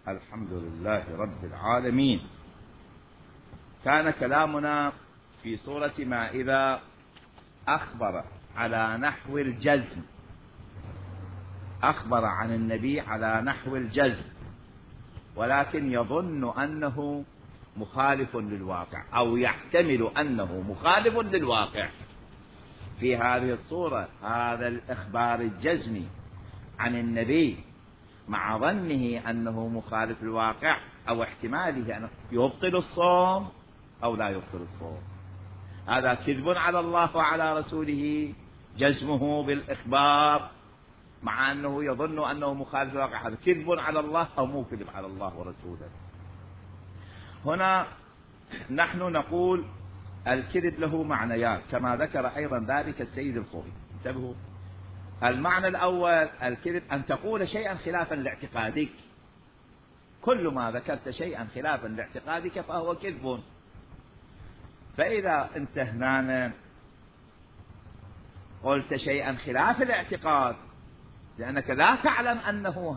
الحمد لله رب العالمين. كان كلامنا في سورة مائدة أخبر على نحو الجزم، أخبر عن النبي على نحو الجزم، ولكن يظن أنه مخالف للواقع أو يحتمل أنه مخالف للواقع. في هذه الصورة هذا الإخبار الجزمي عن النبي مع ظنه أنه مخالف للواقع أو احتماله أنه يبطل الصوم أو لا يبطل الصوم، هذا كذب على الله وعلى رسوله، جزمه بالإخبار مع أنه يظن أنه مخالف للواقع، هذا كذب على الله أو مو كذب على الله ورسوله. هنا نحن نقول الكذب له معنيان كما ذكر أيضا ذلك السيد الخوئي. انتبهوا، المعنى الأول الكذب أن تقول شيئا خلافا لاعتقادك، كل ما ذكرت شيئا خلافا لاعتقادك فهو كذب. فإذا انت هنا قلت شيئا خلاف الاعتقاد لأنك لا تعلم أنه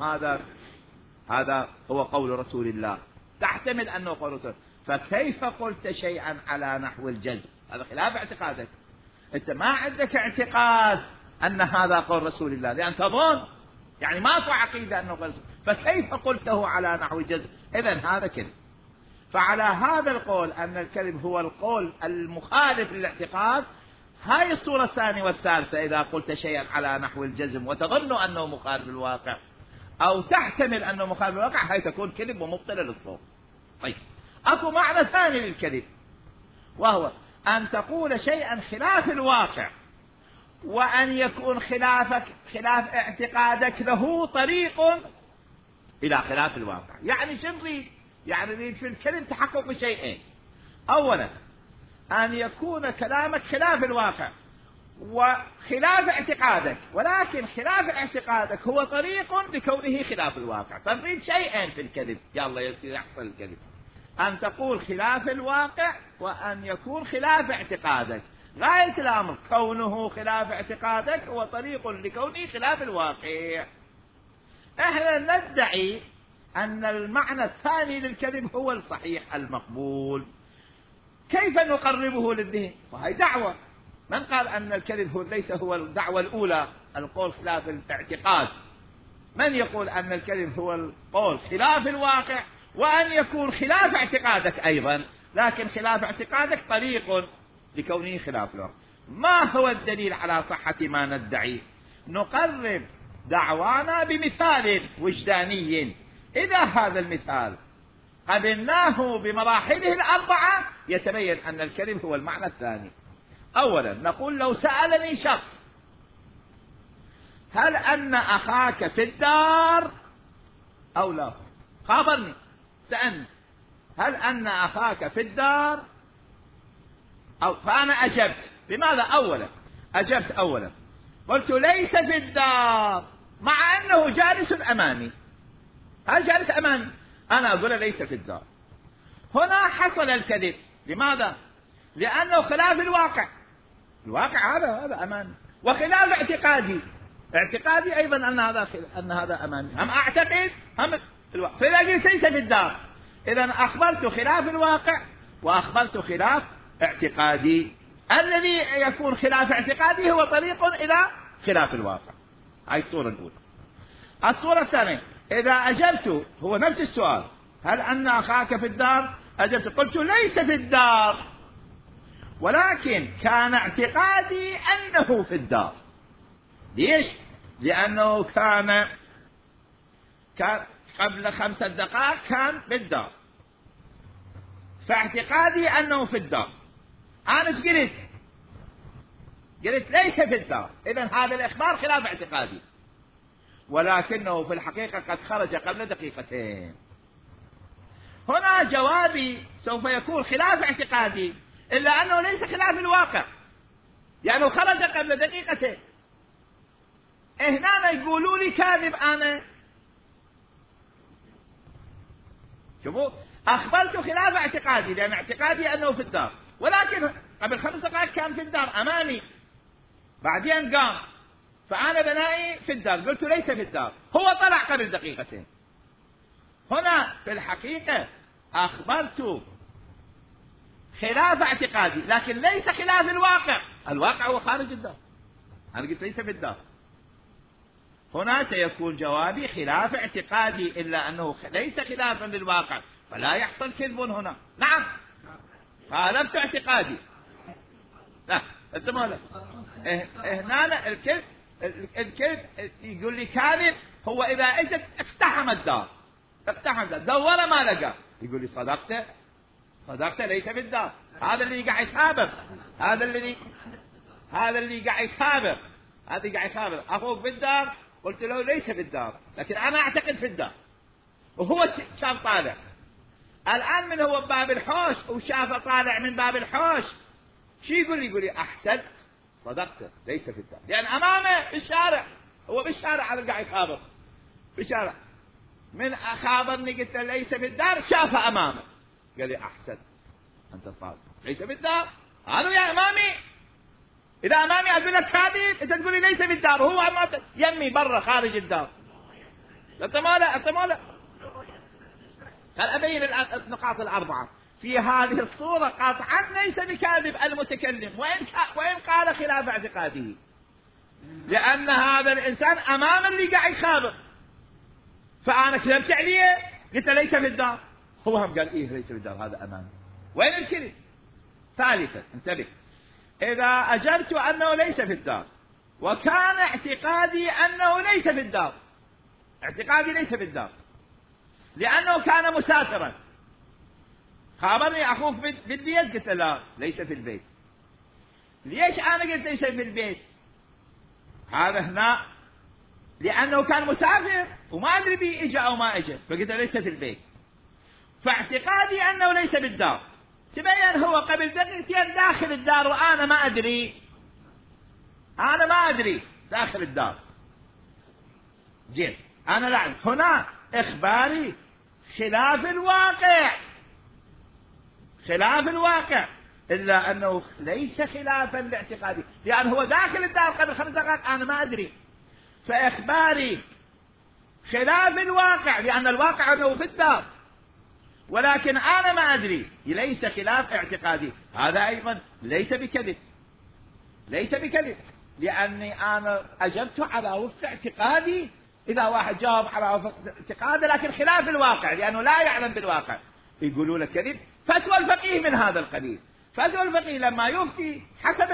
هذا هو قول رسول الله، تحتمل أنه قول رسول الله، فكيف قلت شيئا على نحو الجزم؟ هذا خلاف اعتقادك، أنت ما عندك اعتقاد أن هذا قول رسول الله لأن تظن، يعني ما في عقيدة أنه قول رسول الله، فكيف قلته على نحو الجزم؟ إذن هذا كذب. فعلى هذا القول أن الكذب هو القول المخالف للاعتقاد، هاي الصورة الثانية والثالثة، إذا قلت شيئا على نحو الجزم وتظن أنه مخالف للواقع أو تحتمل أنه مخالف للواقع، هاي تكون كذب ومبطلة للصوم. طيب، أكو معنى ثاني للكذب، وهو أن تقول شيئا خلاف الواقع وأن يكون خلاف اعتقادك له طريق إلى خلاف الواقع. يعني شو نريد؟ يعني نريد في الكذب تحقق شيئين: أولا أن يكون كلامك خلاف الواقع وخلاف اعتقادك، ولكن خلاف اعتقادك هو طريق لكونه خلاف الواقع. فنريد شيئين في الكذب، يلا يحصل الكذب: أن تقول خلاف الواقع وأن يكون خلاف اعتقادك. غاية الأمر كونه خلاف اعتقادك هو طريق لكونه خلاف الواقع. احنا ندعي أن المعنى الثاني للكذب هو الصحيح المقبول. كيف نقربه للذهن؟ وهي دعوة. من قال أن الكذب ليس هو الدعوة الأولى، القول خلاف الاعتقاد؟ من يقول أن الكذب هو القول خلاف الواقع وأن يكون خلاف اعتقادك أيضا، لكن خلاف اعتقادك طريق لكونه خلاف الواقع؟ ما هو الدليل على صحة ما ندعي؟ نقرب دعوانا بمثال وجداني، إذا هذا المثال قبلناه بمراحله الأربعة يتبين أن الكذب هو المعنى الثاني. أولا نقول: لو سألني شخص هل أن أخاك في الدار أو لا، خابرني، سألني هل أن أخاك في الدار أو، فأنا أجبت. بماذا؟ أولا أجبت، أولا قلت ليس في الدار، مع أنه جالس أمامي. هل جالس أمامي؟ أنا أقول ليس في الدار. هنا حصل الكذب. لماذا؟ لأنه خلاف الواقع. الواقع هذا أمامي، وخلاف اعتقادي أيضا أن هذا أمامي. هم أعتقد هم الواقع، فإذا قلت ليس في الدار إذن أخبرت خلاف الواقع وأخبرت خلاف اعتقادي. الذي يكون خلاف اعتقادي هو طريق إلى خلاف الواقع. هاي الصورة الأولى. الصورة الثانية: إذا أجبت هو نفس السؤال: هل أن أخاك في الدار؟ أجبت قلت ليس في الدار، ولكن كان اعتقادي أنه في الدار. ليش؟ لأنه كان قبل 5 دقائق كان في الدار، فاعتقادي أنه في الدار. أنا ايش قلت؟ قلت ليس في الدار. إذن هذا الإخبار خلاف اعتقادي، ولكنه في الحقيقة قد خرج قبل 2 دقيقة. هنا جوابي سوف يكون خلاف اعتقادي، إلا أنه ليس خلاف الواقع، يعني خرج قبل 2 دقيقة. هنا يقولوا لي كاذب. أنا شوفوا، أخبرت خلاف اعتقادي لأن اعتقادي أنه في الدار، ولكن قبل 5 دقائق كان في الدار أمامي، بعدين قام، فأنا بنائي في الدار، قلت ليس في الدار، هو طلع قبل 2 دقيقة. هنا في الحقيقة أخبرت خلاف اعتقادي، لكن ليس خلاف الواقع. الواقع هو خارج الدار، أنا قلت ليس في الدار. هنا سيكون جوابي خلاف اعتقادي، إلا أنه ليس خلافا للواقع، فلا يحصل كذب هنا. نعم خالفت اعتقادي. لا أنت ماذا هنا الكذب يقول لي كاذب هو إذا اجت اقتحم الدار، دور ما لقى، يقول لي صدقت ليس في الدار. هذا اللي قاعد يخابر، هذا اللي قاعد يخابر. أخوك في الدار، قلت له ليس في الدار، لكن أنا أعتقد في الدار، وهو كان طالع. الآن من هو بباب الحوش وشافه طالع من باب الحوش، شو يقول لي أحسنت صدقت ليس في الدار، لأن أمامه بالشارع، هو بالشارع هذا قاعد يخابر بالشارع. من أخابرني قلت له ليس في الدار، شافه أمامه قال لي أحسنت أنت صادق ليس في الدار. هذا يا أمامي، إذا أمامي أقول لك كاذب، أنت تقول لي ليس في الدار، وهو أمامك يمي برا خارج الدار. أنت ماله قال أبين النقاط الأربعة. في هذه الصورة قطعا ليس بكاذب المتكلم، وإن قال خلاف اعتقاده، لأن هذا الإنسان أمام اللي قاعد يخابر. فأنا كلمت عليه قلت ليس في الدار، هو هم قال إيه ليس في الدار، هذا أمامي. وين الكذب؟ ثالثا انتبه، إذا أجبت أنه ليس في الدار وكان اعتقادي أنه ليس في الدار، اعتقادي ليس في الدار لأنه كان مسافرا، خابرني أخوك في البيت، قلت لا ليس في البيت. ليش أنا قلت ليس في البيت؟ هذا هنا لأنه كان مسافر وما أدري بي إجا أو ما إجا، فقلت ليس في البيت. فاعتقادي أنه ليس بالدار، تبين هو قبل دقيقتين داخل الدار وأنا ما أدري داخل الدار. جيد أنا لا، هنا إخباري خلاف الواقع، إلا أنه ليس خلافا لاعتقادي، لأن هو داخل الدار قبل 5 دقائق أنا ما أدري. فإخباري خلاف الواقع، لأن الواقع أنه في الدار ولكن أنا ما أدري، ليس خلاف اعتقادي. هذا أيضا ليس بكذب، لأني أنا أجبت على وفق اعتقادي. إذا واحد جاوب على وفق اعتقاده لكن خلاف الواقع لأنه لا يعلم بالواقع، يقولوا لك كذب. فتوى الفقيه من هذا القبيل. فتوى الفقيه لما يفتي حسب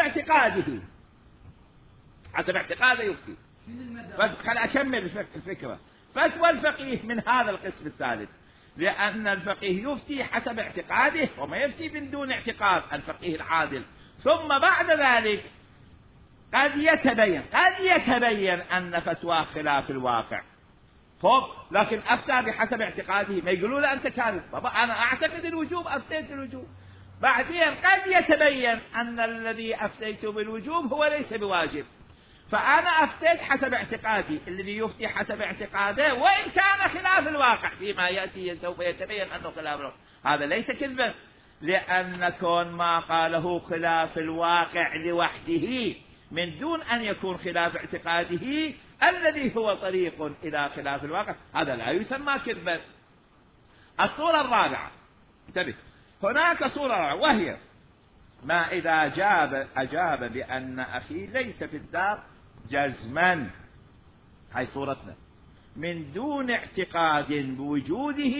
اعتقاده يفتي. خل أكمل الفكرة. فتوى الفقيه من هذا القسم الثالث، لأن الفقيه يفتي حسب اعتقاده وما يفتي من دون اعتقاد، الفقيه العادل. ثم بعد ذلك قد يتبين أن فتوى خلاف الواقع، لكن أفتى بحسب اعتقاده. ما يقولوا له أنت كاذب، أنا أعتقد الوجوب أفتيت الوجوب، بعدين قد يتبين أن الذي أفتيت بالوجوب هو ليس بواجب، فأنا أفتيت حسب اعتقادي. الذي يفتي حسب اعتقاده وإن كان خلاف الواقع فيما يأتي سوف يتبين أنه خلاف الواقع. هذا ليس كذبا، لأن كون ما قاله خلاف الواقع لوحده من دون أن يكون خلاف اعتقاده الذي هو طريق إلى خلاف الواقع، هذا لا يسمى كذبا. الصورة الرابعة، انتبه، هناك صورة رابعة، وهي ما إذا أجاب بأن أخي ليس في الدار جزما، هاي صورتنا، من دون اعتقاد بوجوده،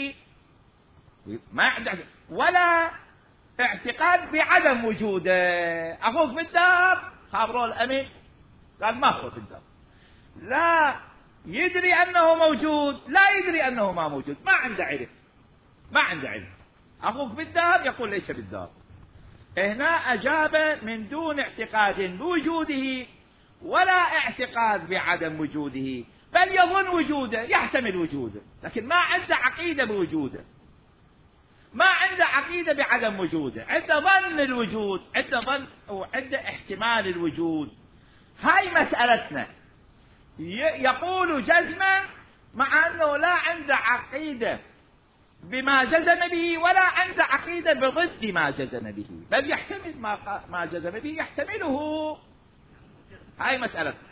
ما عنده ولا اعتقاد بعدم وجوده. أخوك في الدار، خابروا الأمين قال ما هو في الدار، لا يدري أنه موجود لا يدري أنه ما موجود، ما عنده علم. أخوك في الدار يقول ليس في الدار. هنا أجاب من دون اعتقاد بوجوده ولا اعتقاد بعدم وجوده، بل يظن وجوده، يحتمل وجوده، لكن ما عنده عقيدة بوجوده، ما عنده عقيدة بعدم وجوده، عنده ظن الوجود، عنده ظن وعنده احتمال الوجود. هاي مسألتنا. يقول جزما مع أنه لا عنده عقيدة بما جزم به ولا عنده عقيدة بضد ما جزم به، بل يحتمل ما جزم به يحتمله. هاي مسألتنا.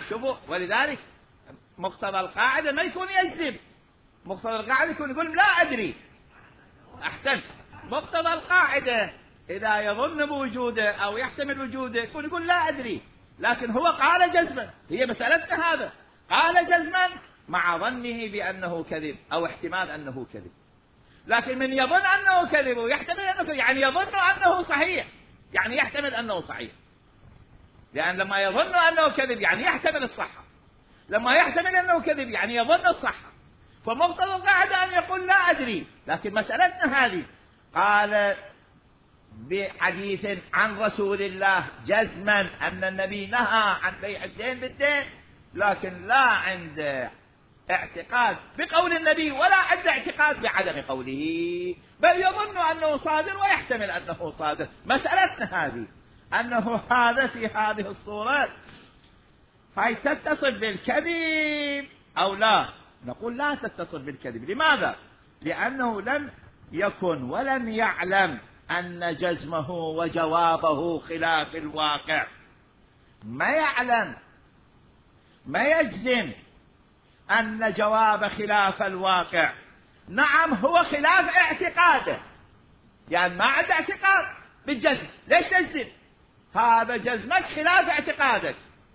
شوفوا، ولذلك مقتضى القاعدة ما يكون يجزم، مقتضى القاعدة يكون يقول لا أدري. أحسن، مقتضى القاعدة إذا يظن بوجوده أو يحتمل وجوده يقول لا أدري، لكن هو قال جزما، هي مسألتنا هذا، قال جزما مع ظنه بأنه كذب أو احتمال أنه كذب. لكن من يظن أنه كذب ويحتمل أنه كذب يعني يظن أنه صحيح، يعني يحتمل أنه صحيح، لأن لما يظن أنه كذب يعني يحتمل الصحة، لما يحتمل أنه كذب يعني يظن الصحة. فمقتضى القاعدة أن يقول لا أدري، لكن مسألتنا هذه قال بحديث عن رسول الله جزما أن النبي نهى عن بيع الدين بالدين، لكن لا عند اعتقاد بقول النبي ولا عند اعتقاد بعدم قوله، بل يظن أنه صادر ويحتمل أنه صادر. مسألتنا هذه أنه هذا في هذه الصورة هاي تتصل بالكذب أو لا؟ نقول لا تتصل بالكذب. لماذا؟ لأنه لم يكن ولم يعلم أن جزمه وجوابه خلاف الواقع، ما يعلم، ما يجزم أن جواب خلاف الواقع. نعم هو خلاف اعتقاده، يعني ما عنده اعتقاد بالجزم، ليش تجزم؟ هذا جزمك خلاف اعتقادك،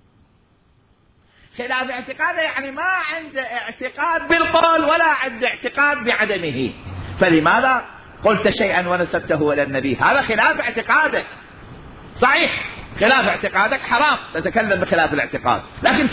خلاف اعتقاده يعني ما عنده اعتقاد بالقول ولا عنده اعتقاد بعدمه. فلماذا قلت شيئا ونسبته إلى النبي؟ هذا خلاف اعتقادك، صحيح خلاف اعتقادك حرام تتكلم بخلاف الاعتقاد، لكن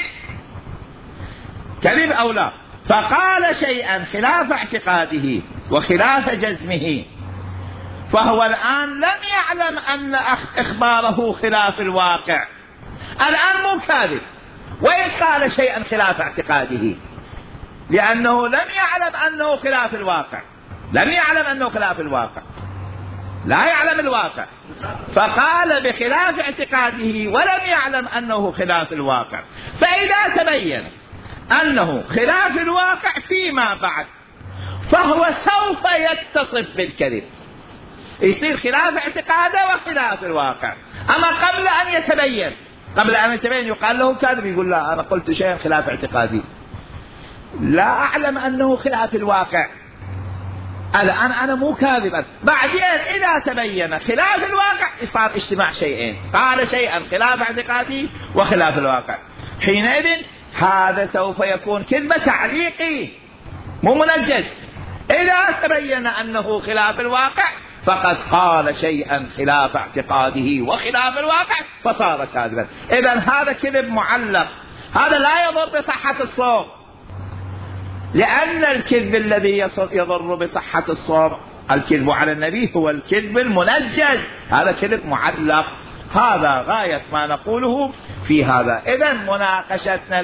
كذب أو لا؟ فقال شيئا خلاف اعتقاده وخلاف جزمه، فهو الآن لم يعلم أن إخباره خلاف الواقع، الآن مو كاذب وإن قال شيئا خلاف اعتقاده، لأنه لم يعلم أنه خلاف الواقع، لم يعلم أنه خلاف الواقع، لا يعلم الواقع، فقال بخلاف اعتقاده ولم يعلم أنه خلاف الواقع. فإذا تبين أنه خلاف الواقع فيما بعد فهو سوف يتصف بالكذب، يصير خلاف اعتقاده وخلاف الواقع. أما قبل أن يتبين يقال له كاذب، يقول لا أنا قلت شيئا خلاف اعتقادي، لا أعلم أنه خلاف الواقع، الآن أنا مو كاذبا. بعدين إذا تبين خلاف الواقع صار اجتماع شيئين، قال شيئا خلاف اعتقادي وخلاف الواقع، حينئذ هذا سوف يكون كذبة تعليقي مو منجز. إذا تبين أنه خلاف الواقع فقد قال شيئا خلاف اعتقاده وخلاف الواقع فصار كاذبا. إذن هذا كذب معلق، هذا لا يضر بصحة الصوم، لأن الكذب الذي يضر بصحة الصوم الكذب على النبي هو الكذب المنجز، هذا كذب معلق. هذا غاية ما نقوله في هذا. إذن مناقشتنا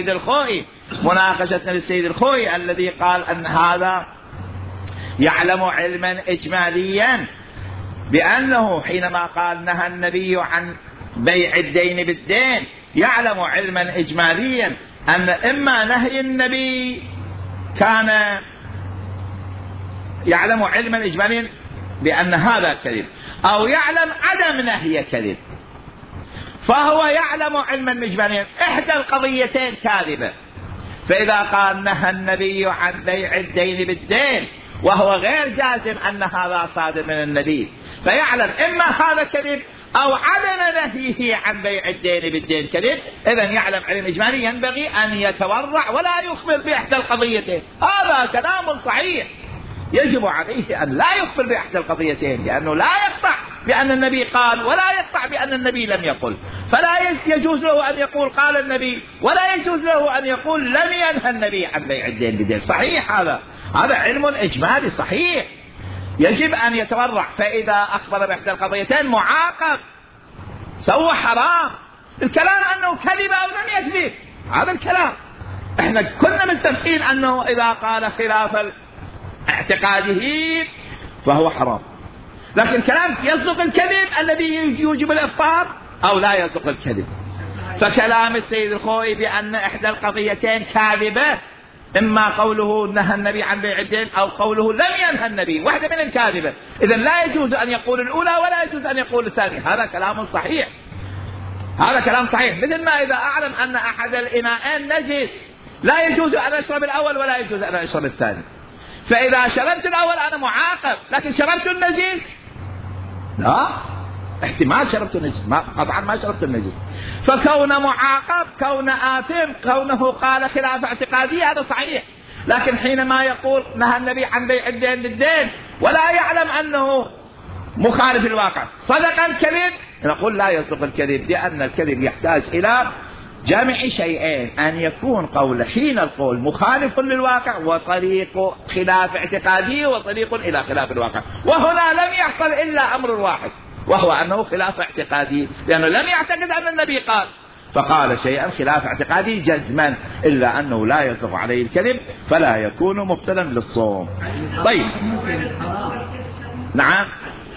للسيد الخوئي الذي قال أن هذا يعلم علما إجماليا بأنه حينما قال نهى النبي عن بيع الدين بالدين يعلم علما إجماليا أن إما نهي النبي كان يعلم علما إجماليا بأن هذا كذب، أو يعلم عدم نهي كذب، فهو يعلم علما إجماليا إحدى القضيتين كاذبة. فإذا قال نهى النبي عن بيع الدين بالدين وهو غير جازم أن هذا صادر من النبي، فيعلم إما هذا كذب أو عدم نهيه عن بيع الدين بالدين كذب. إذن يعلم علم إجمالي ينبغي أن يتورع ولا يخبر بإحدى القضيتين. هذا كلام صحيح، يجب عليه أن لا يخبر بإحدى القضيتين، لأنه لا يقطع بأن النبي قال ولا يقطع بأن النبي لم يقل، فلا يجوز له أن يقول قال النبي ولا يجوز له أن يقول لم ينهى النبي عن بيع الدين بالدين. صحيح هذا علم إجمالي صحيح، يجب أن يتورع. فإذا أخبر بإحدى القضيتين معاقب، سوى حرام. الكلام أنه كذب أو لم يكذب هذا الكلام احنا كنا متفقين أنه إذا قال خلاف اعتقاده فهو حرام، لكن كلام يصدق الكذب الذي يوجب الإفطار أو لا يصدق الكذب. فكلام السيد الخوئي بأن إحدى القضيتين كاذبة، إما قوله نهى النبي عن بيع الدين أو قوله لم ينهى النبي، واحدة من الكاذبة، إذن لا يجوز أن يقول الأولى ولا يجوز أن يقول الثانية. هذا كلام صحيح هذا كلام صحيح. مثل ما إذا أعلم أن أحد الإناءين نجس لا يجوز أن أشرب الأول ولا يجوز أن أشرب الثاني، فإذا شربت الأول أنا معاقب، لكن شربت النجس لا، احتمال شربت النجس، قطعا ما شربت النجس. فكون معاقب، كون آثم، كونه قال خلاف اعتقادي هذا صحيح. لكن حينما يقول نهى النبي عن بيع الدين بالدين ولا يعلم أنه مخالف الواقع، صدق الكذب، نقول لا يصدق الكذب، لأن الكذب يحتاج إلى جمع شيئين: أن يكون قول حين القول مخالف للواقع، وطريق خلاف اعتقادي، وطريق إلى خلاف الواقع. وهنا لم يحصل إلا أمر واحد، وهو أنه خلاف اعتقادي، لأنه لم يعتقد أن النبي قال، فقال شيئا خلاف اعتقادي جزما، إلا أنه لا يصدق عليه الكذب فلا يكون مبتلا للصوم. طيب نعم.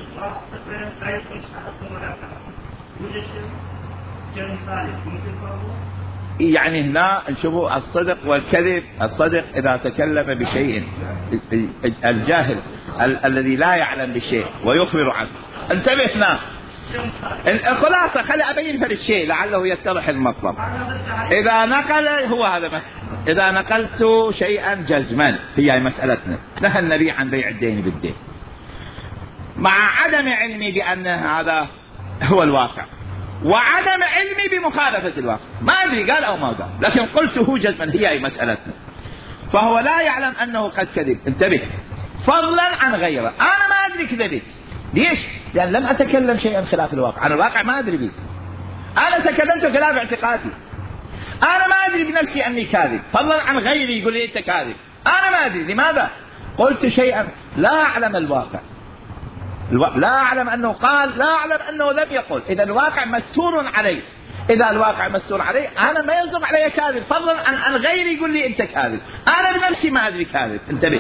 يعني هنا نشوفوا الصدق والكذب. الصدق إذا تكلم بشيء، الجاهل الذي لا يعلم بالشيء ويخبر عنه. انتبه هنا، الخلاصة خلي أبين في الشيء لعله يتضح المطلب. إذا نقل، هو هذا، إذا نقلت شيئا جزما، هي مسألتنا، نهى النبي عن بيع الدين بالدين، مع عدم علمي بأن هذا هو الواقع، وعدم علمي بمخالفة الواقع، ما أدري قال أو ما قال، لكن قلته جزما، هي مسألتنا. فهو لا يعلم أنه قد كذب، انتبه، فضلا عن غيره. أنا ما أدري كذبت، ليش؟ لأن لم أتكلم شيئا خلاف الواقع، عن الواقع ما أدري به، أنا تكلمت خلاف اعتقادي، أنا ما أدري بنفسي أني كاذب، فضلا عن غيري يقول لي أنت كاذب، أنا ما أدري. لماذا؟ قلت شيئا لا أعلم الواقع، لا أعلم أنه قال، لا أعلم أنه لم يقل. إذا الواقع مستور عليه، إذا الواقع مستور عليه أنا ما يلزم علي كاذب، فضلا عن غيري يقول لي أنت كاذب، أنا بنفسي ما أدري كاذب، انتبه.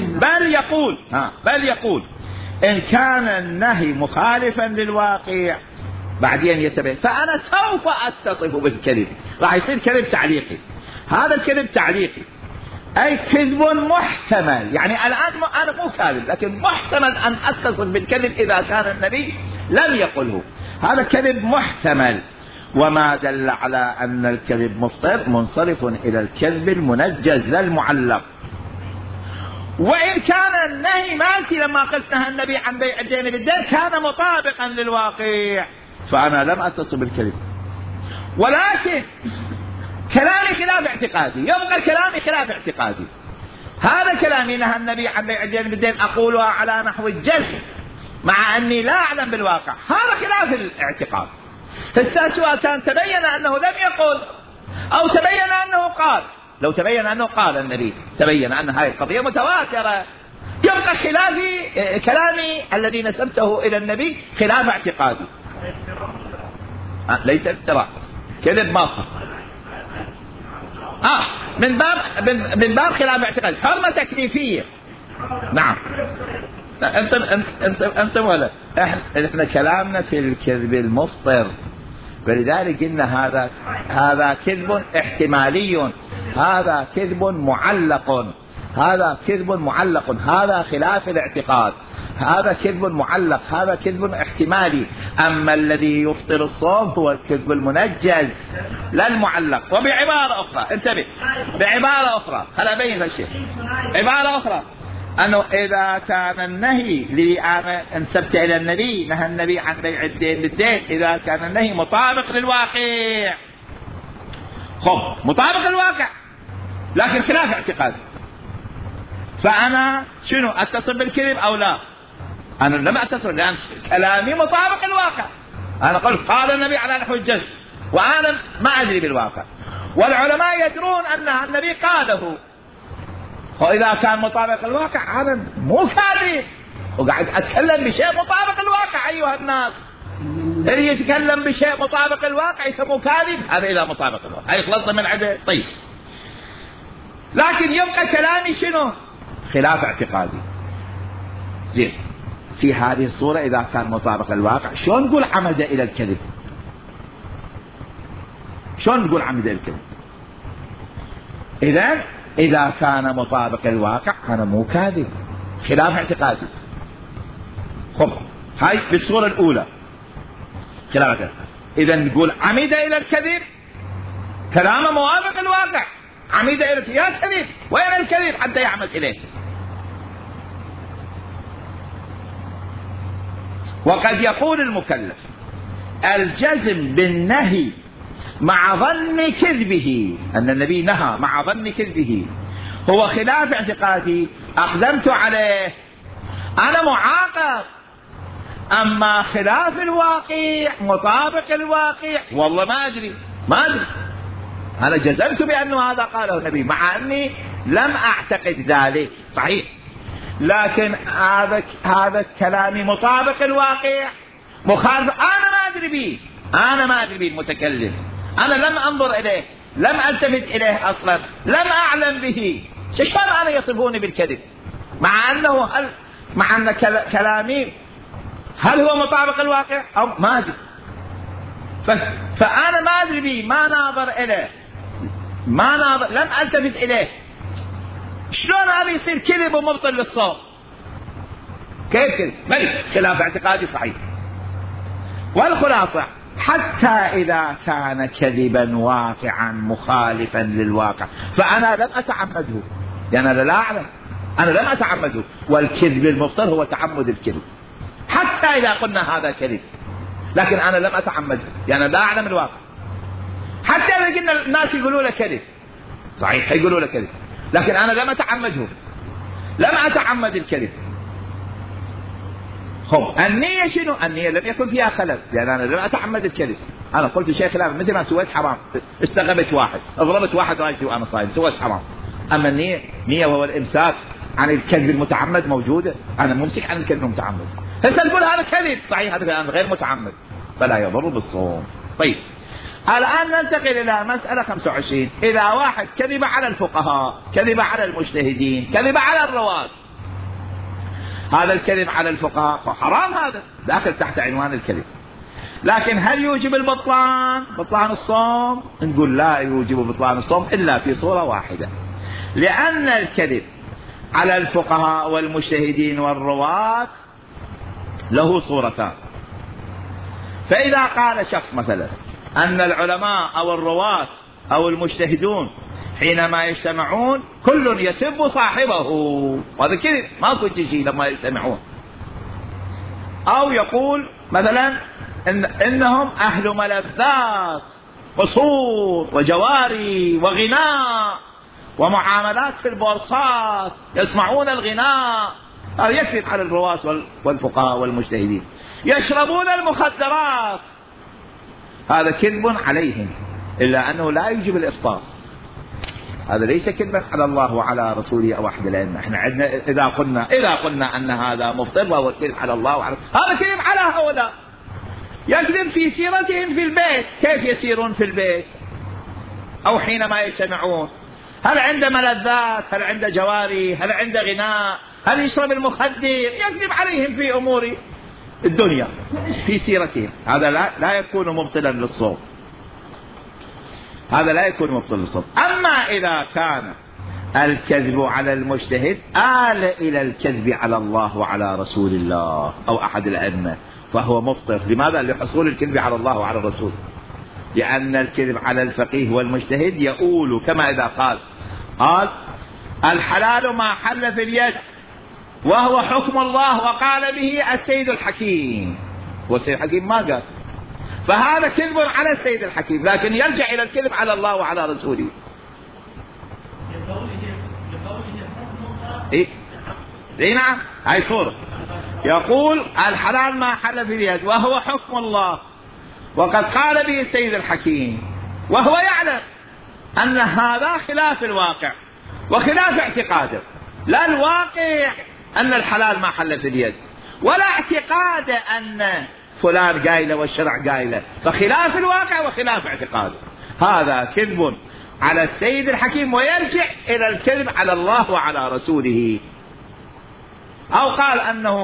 بل يقول إن كان النهي مخالفا للواقع بعدين يتبع، فأنا سوف أتصف بالكذب، راح يصير كذب تعليقي. هذا الكذب تعليقي أي كذب محتمل، يعني الآن أنا مو كاذب، لكن محتمل أن أتصف بالكذب إذا كان النبي لم يقله. هذا كذب محتمل، وما دل على أن الكذب مفطر منصرف إلى الكذب المنجز لا المعلق. وإن كان النهي مالتي لما قلت نهى النبي عن بيع الدين بالدين كان مطابقا للواقع، فأنا لم أتصف بالكذب، ولكن كلامي خلاف اعتقادي، يبقى كلامي خلاف اعتقادي. هذا كلامي نهى النبي عن بيع الدين بالدين أقولها على نحو الجزم مع أني لا أعلم بالواقع، هذا خلاف الاعتقاد. سواء كان تبين أنه لم يقل أو تبين أنه قال، لو تبين أنه قال النبي تبين أن هذه القضية متواترة، يبقى خلافي كلامي الذي نسبته إلى النبي خلاف اعتقادي. ليس افتراء، كذب باطل، من باب خلاف اعتقادي، حرمة تكليفية. نعم. أنت ولا إحنا كلامنا في الكذب المفطر، ولذلك إن هذا كذب احتمالي، هذا كذب معلق، هذا كذب معلق، هذا خلاف الاعتقاد، هذا كذب معلق، هذا كذب احتمالي. أما الذي يفطر الصوم هو الكذب المنجز لا المعلق. وبعبارة أخرى، انتبه، بعبارة أخرى، خلنا أبين الشيء، عبارة أخرى، أنه إذا كان النهي انسبت إلى النبي، نهى النبي عن بيع الدين بالدين، إذا كان النهي مطابق للواقع، مطابق للواقع لكن خلاف اعتقاد، فأنا شنو أتصف بالكذب أو لا؟ أنا لم أتصف، لأن كلامي مطابق الواقع. أنا قلت قال النبي على نحو الجزم، وأنا ما أدري بالواقع، والعلماء يدرون أن النبي قاله، وإذا كان مطابق الواقع أنا مو كاذب، وقاعد أتكلم بشيء مطابق الواقع. أيها الناس، اللي يتكلم بشيء مطابق الواقع يسموه كاذب، هذا إذا مطابق الواقع، هاي خلصنا من عده. طيب، لكن يبقى كلامي شنو؟ خلاف اعتقادي. زين، في هذه الصورة إذا كان مطابق الواقع شلون نقول عمد إلى الكذب؟ شلون نقول عمد إلى الكذب؟ إذا كان مطابق الواقع أنا مو كاذب، خلاف اعتقادي. هاي بالصورة الأولى خلاف اعتقادي. إذا نقول عمد إلى الكذب، كلامه موافق الواقع، عمد إلى يا كذب، وين الكذب حتى يعمد إليه. وقد يقول المكلف الجزم بالنهي مع ظن كذبه، أن النبي نهى مع ظن كذبه هو خلاف اعتقادي أقدمت عليه، أنا معاقب. أما خلاف الواقع مطابق الواقع والله ما أدري أنا جزمت بأنه هذا قاله النبي مع أني لم أعتقد ذلك صحيح، لكن هذا كلامي مطابق الواقع مخالف، أنا ما أدري به المتكلم، أنا لم أنظر إليه، لم ألتفت إليه أصلا، لم أعلم به، شلون أنا يصفوني بالكذب مع أن كلامي هل هو مطابق الواقع أو ما أدري. فأنا ما أدري به، ما ناظر إليه، لم ألتفت إليه، شلون هذا يصير كذب ومبطل للصوم؟ كيف كذب؟ بل خلاف اعتقادي صحيح. والخلاصة حتى إذا كان كذبا واقعا مخالفا للواقع فأنا لم أتعمده، يعني أنا لا أعلم، أنا لم أتعمده، والكذب المبطل هو تعمد الكذب. حتى إذا قلنا هذا كذب لكن أنا لم أتعمده، يعني لا أعلم الواقع. حتى إذا قلنا الناس يقولوا له كذب صحيح، يقولوا له كذب، لكن أنا لم أتعمده، لم أتعمد الكذب. النية شنو؟ النية لم يكن فيها خلل، لأن أنا لم أتعمد الكذب. أنا قلت شيء خلاف، مثل ما سويت حرام، استغبت واحد، أضربت واحد رأيتي وأنا صايم، سويت حرام. أما النية وهو الإمساك عن الكذب المتعمد موجودة، أنا ممسك عن الكذب المتعمد. هسه نقول هذا كذب صحيح، هذا غير متعمد فلا يضر بالصوم. طيب الآن ننتقل إلى مسألة 25. إذا واحد كذب على الفقهاء، كذب على المجتهدين، كذب على الرواة، هذا الكذب على الفقهاء حرام، هذا داخل تحت عنوان الكذب. لكن هل يوجب بطلان الصوم؟ نقول لا يوجب بطلان الصوم إلا في صورة واحدة، لأن الكذب على الفقهاء والمجتهدين والرواة له صورتان. فإذا قال شخص مثلا أن العلماء أو الرواة أو المجتهدون حينما يجتمعون كل يسب صاحبه، وهذا كذب، ما كنت شيء لما يجتمعون. أو يقول مثلا إنهم أهل ملذات قصور وجواري وغناء ومعاملات في البورصات، يسمعون الغناء، هذا يكذب على الرواة والفقهاء والمجتهدين. يشربون المخدرات، هذا كذب عليهم، إلا أنه لا يجب الإفطار. هذا ليس كذبا على الله وعلى رسوله أو أحد الأئمة. احنا عندنا إذا قلنا أن هذا مفطر فهو كذب على الله وعلى، هذا كذب على هؤلاء. يكذب في سيرتهم في البيت، كيف يسيرون في البيت أو حينما يجتمعون، هل عنده ملذات، هل عنده جواري، هل عنده غناء، هل يشرب المخدر، يكذب عليهم في أمور الدنيا في سيرتهم. هذا لا يكون مبطلا للصوم، هذا لا يكون مبطل للصوم. أما إذا كان الكذب على المجتهد آل إلى الكذب على الله وعلى رسول الله أو أحد الأئمة فهو مفطر. لماذا؟ لحصول الكذب على الله وعلى الرسول، لأن الكذب على الفقيه والمجتهد يؤول كما إذا قال الحلال ما حل في اليد وهو حكم الله وقال به السيد الحكيم، والسيد الحكيم ما قال، فهذا كذب على السيد الحكيم، لكن يرجع إلى الكذب على الله وعلى رسوله. إيه نعم، هاي صورة. يقول الحلال ما حل في اليد وهو حكم الله وقد قال به السيد الحكيم، وهو يعلم أن هذا خلاف الواقع وخلاف اعتقاده، لا الواقع أن الحلال ما حل في اليد ولا اعتقاد أن فلان قايله والشرع قايله، فخلاف الواقع وخلاف اعتقاده. هذا كذب على السيد الحكيم ويرجع إلى الكذب على الله وعلى رسوله. أو قال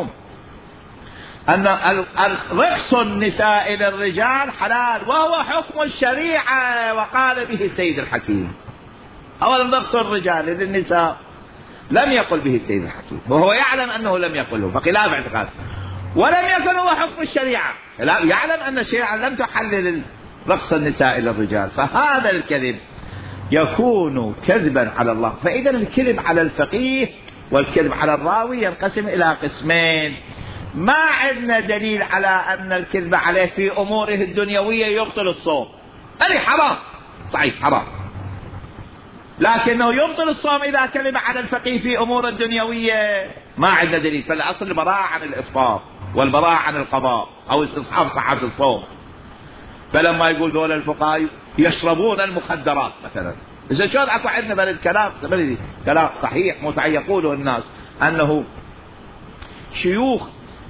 أن رقص النساء للرجال حلال وهو حكم الشريعة وقال به السيد الحكيم. أولا رقص الرجال للنساء لم يقل به السيد الحكيم وهو يعلم أنه لم يقله، فخلاف اعتقاد. ولم يكن هو حكم الشريعة، لا يعلم أن الشريعة لم تحلل رقص النساء للرجال، فهذا الكذب يكون كذبا على الله. فإذا الكذب على الفقيه والكذب على الراوي ينقسم إلى قسمين. ما عندنا دليل على أن الكذب عليه في أموره الدنيوية يبطل الصوم، هذه حرام، صحيح حرام، لكنه يبطل الصوم إذا كذب على الفقيه في أمور الدنيوية ما عندنا دليل. فالأصل البراءة عن الإفطار والبراءة عن القضاء أو استصحاب صحة الصوم. فلما يقول دول الفقهاء يشربون المخدرات مثلا، إذا شلون أكو عندنا بل الكلام كلام صحيح مو صحيح؟ يقوله الناس أنه شيوخ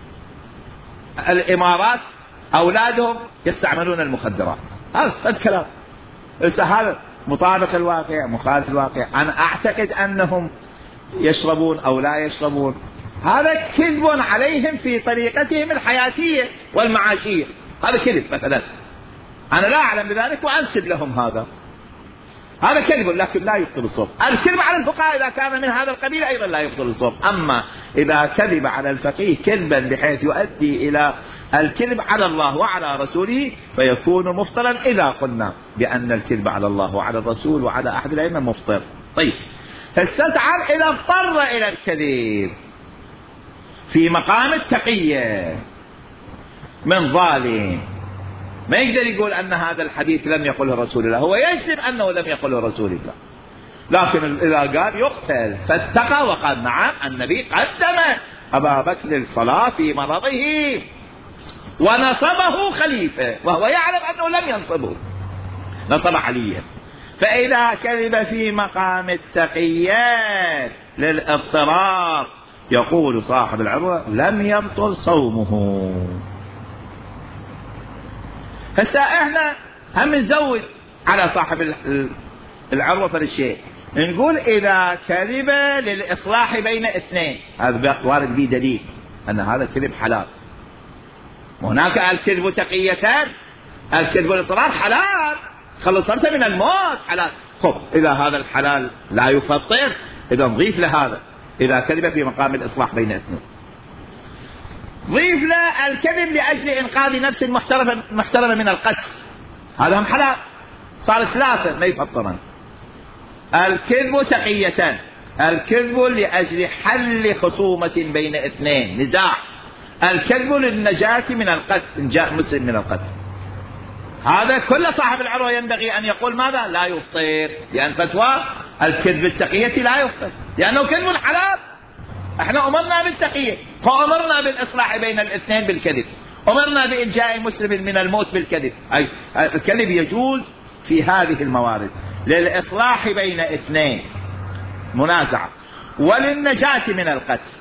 الإمارات أولادهم يستعملون المخدرات، هذا الكلام هذا مطابق الواقع مخالف الواقع. أنا أعتقد أنهم يشربون أو لا يشربون، هذا كذب عليهم في طريقتهم الحياتية والمعاشية، هذا كذب مثلا، أنا لا أعلم بذلك وأنسب لهم هذا كذب لكن لا يبطل الصوم. الكذب على الفقهاء إذا كان من هذا القبيل أيضا لا يبطل الصوم. أما إذا كذب على الفقيه كذبا بحيث يؤدي إلى الكذب على الله وعلى رسوله فيكون مفطرا، إذا قلنا بأن الكذب على الله وعلى الرسول وعلى أحد الأئمة مفطر. طيب فاستدعى إذا اضطر إلى الكذب في مقام التقية من ظالم، ما يقدر يقول أن هذا الحديث لم يقله رسول الله، هو يجزم أنه لم يقله رسول الله، لكن إذا قال يقتل فاتقى وقال نعم النبي قدم أبا بكر الصلاة في مرضه ونصبه خليفة وهو يعلم أنه لم ينصبه، نصب عليا. فإذا كذب في مقام التقيات للاضطرار يقول صاحب العروة لم يبطل صومه. هسه احنا هم نزود على صاحب العروة في الشيء، نقول إذا كذب للإصلاح بين اثنين، هذا وارد به دليل أن هذا كذب حلال. هناك الكذب تقيتان، الكذب الاضطرار حلال، خلص نفسه من الموت حلال. خب إذا هذا الحلال لا يفطر، إذا نضيف لهذا إذا كذب في مقام الإصلاح بين اثنين، ضيف له الكذب لأجل إنقاذ نفس محترمة من القتل، هذا هم حلال، صار ثلاثة ما يفطرن. الكذب تقيتان، الكذب لأجل حل خصومة بين اثنين نزاع، الكذب للنجاة من القتل إن جاء مسلم من القتل. هذا كل صاحب العروة ينبغي أن يقول ماذا؟ لا يفطر، لأن فتوى الكذب التقية لا يفطر لأنه كذب حلال. احنا أمرنا بالتقية، فأمرنا بالإصلاح بين الاثنين بالكذب، أمرنا بإنجاء مسلم من الموت بالكذب. أي الكذب يجوز في هذه الموارد للإصلاح بين اثنين منازعة وللنجاة من القتل.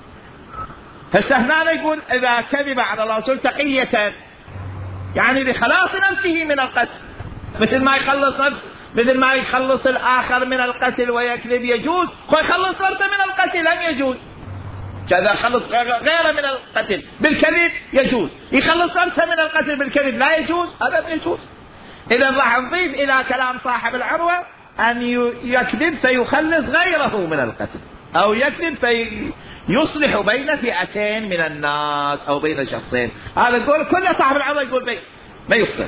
هسه هنا يقول إذا كذب على الله ورسوله تقية، يعني لخلاص نفسه من القتل، مثل ما يخلص نفسه، مثل ما يخلص الآخر من القتل ويكذب يجوز، ويخلص نفسه من القتل لم يجوز. كذا خلص غيره من القتل بالكذب يجوز، يخلص نفسه من القتل بالكذب لا يجوز، هذا لا يجوز. إذا راح نضيف إلى كلام صاحب العروة أن يكذب فيخلص غيره من القتل، أو يكذب فيصلح بين فئتين من الناس أو بين شخصين. هذا يقول كل صاحب العروة يقول ما يفطر.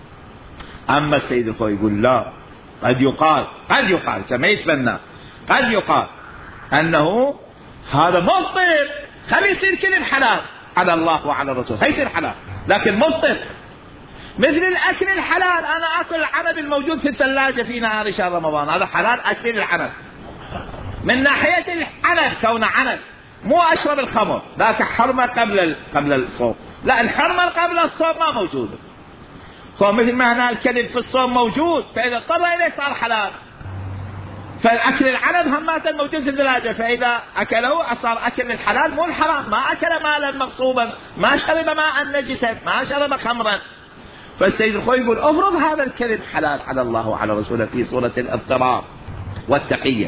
أما السيد الخوي يقول لا، قد يقال كما يتبنى، قد يقال أنه هذا مفطر، خلي يصير كذب حلال على الله وعلى الرسول، هيصير حلال لكن مفطر. مثل الأكل الحلال، أنا أكل العنب الموجود في الثلاجة في نهار شهر رمضان، هذا حلال أكل العنب من ناحية العنب كونه عنب، مو أشرب الخمر، ذاك حرمة قبل الصوم، لا الحرمة قبل الصوم ما موجودة. فمثل ما هنا الكذب في الصوم موجود، فإذا اضطر إليه صار حلال. فالأكل العنب هماتا موجود في الثلاجة، فإذا أكله صار أكل الحلال مو الحرام، ما أكل مالا مغصوبا، ما شرب ماء نجسا، ما شرب خمرا. فالسيد الخوي يقول افرض هذا الكذب حلال على الله وعلى رسوله في صورة الاضطرار والتقية.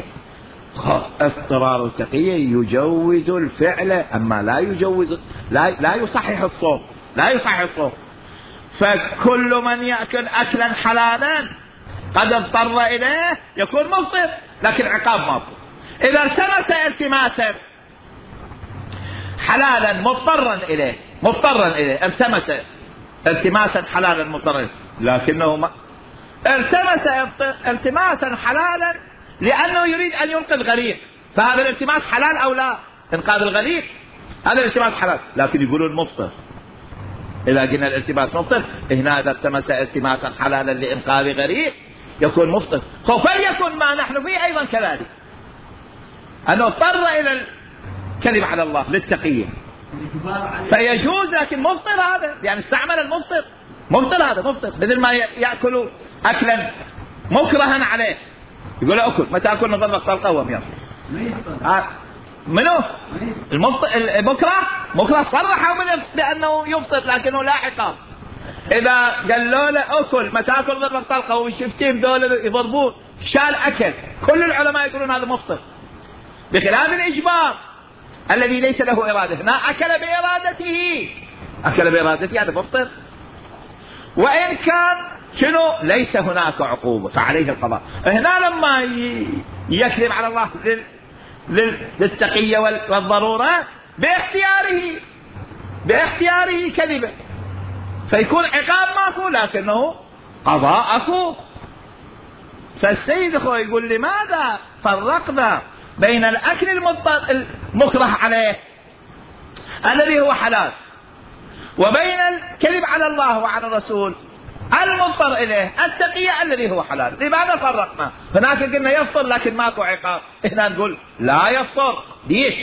اضطرار والتقية يجوز الفعل، أما لا يجوز لا يصحح الصوم، لا يصحح الصوم. فكل من يأكل أكلا حلالا قد اضطر إليه يكون مفطر، لكن عقاب مفطر. إذا التمس التماسا حلالا مضطرا إليه التمس التماسا حلالا مضطرا إليه، لكنه التمس التماسا حلالا لأنه يريد أن ينقذ غريق، فهذا الالتماس حلال أو لا؟ إنقاذ الغريق هذا الالتماس حلال، لكن يقولون مفطر. إذا قلنا الالتماس مفطر، هنا إذا التمس التماسا حلالا لإنقاذ غريق يكون مفطر. فليكن ما نحن فيه أيضا كذلك، أنه اضطر إلى الكذب على الله للتقية فيجوز، لكن مفطر هذا يعني استعمل المفطر، هذا مفطر، مثل ما يأكل أكلا مكرها عليه، يقول أكل متى أكل نظر بطل قوم يا منو مكره صرحوا بأنه يفطر لكنه لا عقاب. إذا قالوا له أكل متى أكل نظر بطل قوم، شفتين دول يضربون شال أكل، كل العلماء يقولون هذا مفطر، بخلاف الإجبار الذي ليس له إرادة. هنا أكل بإرادته هذا مفطر، وإن كان ليس هناك عقوبة فعليه القضاء. هنا لما يكذب على الله للتقية والضرورة باختياره كذبه، فيكون عقاب ماكو لكنه قضاء أكو. فالسيد أخوه يقول لماذا فرقنا بين الأكل المكره عليه الذي هو حلال وبين الكذب على الله وعلى الرسول المضطر إليه التقية الذي هو حلال؟ لماذا فرقنا؟ هناك قلنا يفطر لكن ماكو عقاب، هنا نقول لا يفطر. ليش؟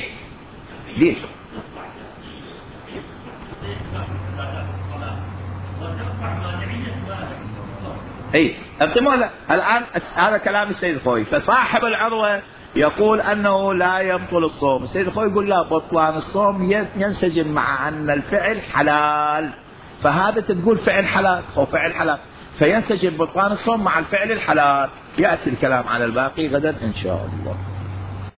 الآن هذا كلام السيد الخوي. فصاحب العروة يقول أنه لا يبطل الصوم، السيد الخوي يقول لا، بطلان الصوم ينسجم مع أن الفعل حلال، فهذا تقول فعل حلال أو فعل حلال، فينسجم بطلان الصوم مع الفعل الحلال. يأتي الكلام على الباقي غدا إن شاء الله.